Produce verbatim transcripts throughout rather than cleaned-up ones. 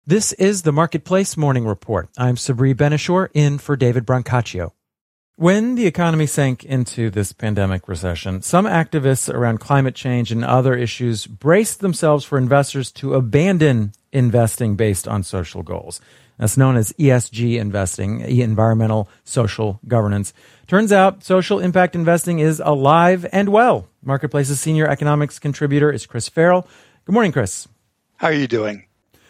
This is the Marketplace Morning Report. I'm Sabri Benishore, in for David Brancaccio. When the economy sank into this pandemic recession, some activists around climate change and other issues braced themselves for investors to abandon investing based on social goals. That's known as E S G investing, environmental social governance. Turns out social impact investing is alive and well. Marketplace's senior economics contributor is Chris Farrell. Good morning, Chris. How are you doing?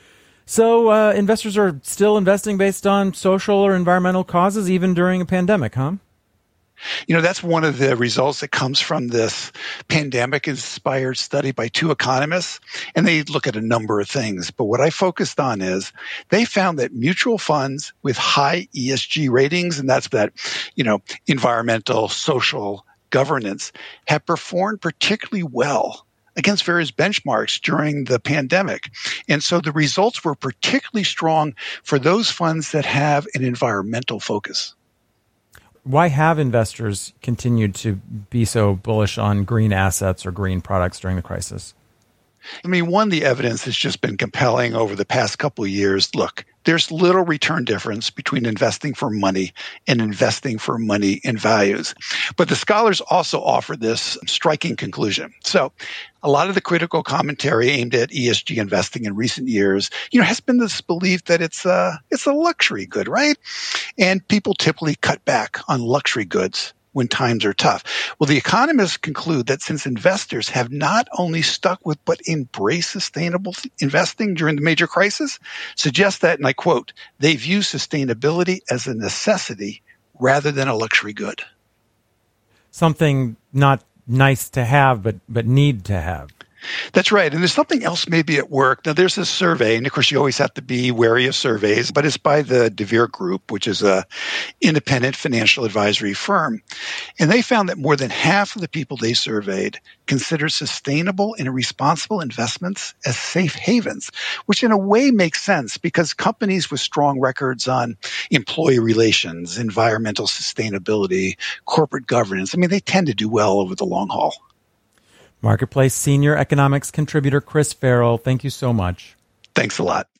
So uh, investors are still investing based on social or environmental causes, even during a pandemic, huh? You know, that's one of the results that comes from this pandemic-inspired study by two economists, and they look at a number of things. But what I focused on is they found that mutual funds with high E S G ratings, and that's that, you know, environmental, social governance, have performed particularly well against various benchmarks during the pandemic. And so the results were particularly strong for those funds that have an environmental focus. Why have investors continued to be so bullish on green assets or green products during the crisis? I mean, one, the evidence has just been compelling over the past couple of years. Look, there's little return difference between investing for money and investing for money and values. But the scholars also offer this striking conclusion. So a lot of the critical commentary aimed at E S G investing in recent years, you know, has been this belief that it's a, it's a luxury good, right? And people typically cut back on luxury goods when times are tough. Well, the economists conclude that since investors have not only stuck with but embraced sustainable investing during the major crisis, suggests that, and I quote, they view sustainability as a necessity rather than a luxury good. Something not nice to have, but but need to have. That's right. And there's something else maybe at work. Now, there's this survey, and of course, you always have to be wary of surveys, but it's by the DeVere Group, which is a independent financial advisory firm. And they found that more than half of the people they surveyed consider sustainable and responsible investments as safe havens, which in a way makes sense because companies with strong records on employee relations, environmental sustainability, corporate governance, I mean, they tend to do well over the long haul. Marketplace senior economics contributor Chris Farrell, thank you so much. Thanks a lot.